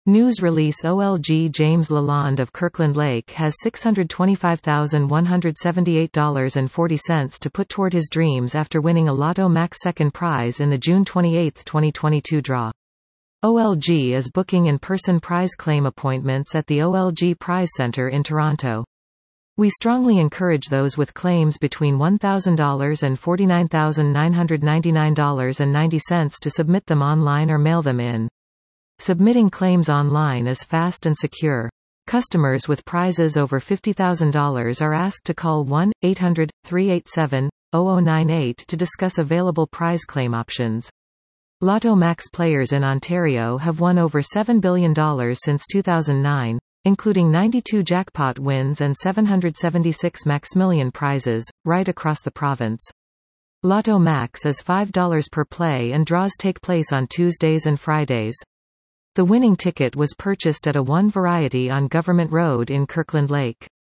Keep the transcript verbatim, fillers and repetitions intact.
News release O L G James Lalonde of Kirkland Lake has six hundred twenty-five thousand one hundred seventy-eight dollars and forty cents to put toward his dreams after winning a Lotto Max second prize in the June twenty-eighth twenty twenty-two draw. O L G is booking in-person prize claim appointments at the O L G Prize Center in Toronto. We strongly encourage those with claims between one thousand dollars and forty-nine thousand nine hundred ninety-nine dollars and ninety cents to submit them online or mail them in. Submitting claims online is fast and secure. Customers with prizes over fifty thousand dollars are asked to call one eight hundred three eight seven zero zero nine eight to discuss available prize claim options. Lotto Max players in Ontario have won over seven billion dollars since two thousand nine, including ninety-two jackpot wins and seven hundred seventy-six Maximilian prizes, right across the province. Lotto Max is five dollars per play and draws take place on Tuesdays and Fridays. The winning ticket was purchased at a One Variety on Government Road in Kirkland Lake.